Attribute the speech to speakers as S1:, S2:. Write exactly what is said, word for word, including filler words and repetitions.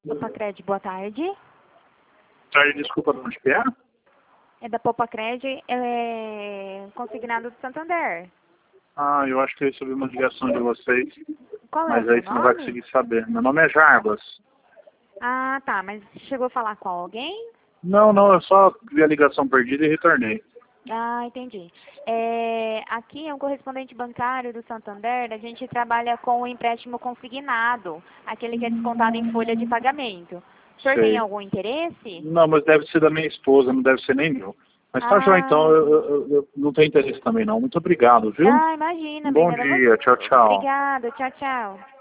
S1: Popacred, boa tarde.
S2: Tarde, desculpa, de onde que é?
S1: É da Popacred, é consignado do Santander.
S2: Ah, eu acho que eu recebi uma ligação de vocês,
S1: Qual é o
S2: mas
S1: seu
S2: aí você não vai
S1: nome?
S2: conseguir saber. Meu nome é Jarbas.
S1: Ah, tá, mas chegou a falar com alguém?
S2: Não, não, eu só vi a ligação perdida e retornei.
S1: Ah, entendi. É, aqui é um correspondente bancário do Santander, a gente trabalha com o empréstimo consignado, aquele que é descontado em folha de pagamento. O senhor tem
S2: Sei.
S1: algum interesse?
S2: Não, mas deve ser da minha esposa, não deve ser nem meu. Mas tá joia, então,
S1: Ah,
S2: eu, eu, eu não tenho interesse também não. Muito obrigado, viu?
S1: ah, imagina,
S2: Um
S1: bem,
S2: bom
S1: era
S2: dia, tchau,
S1: você.
S2: tchau.
S1: Obrigada, tchau, tchau.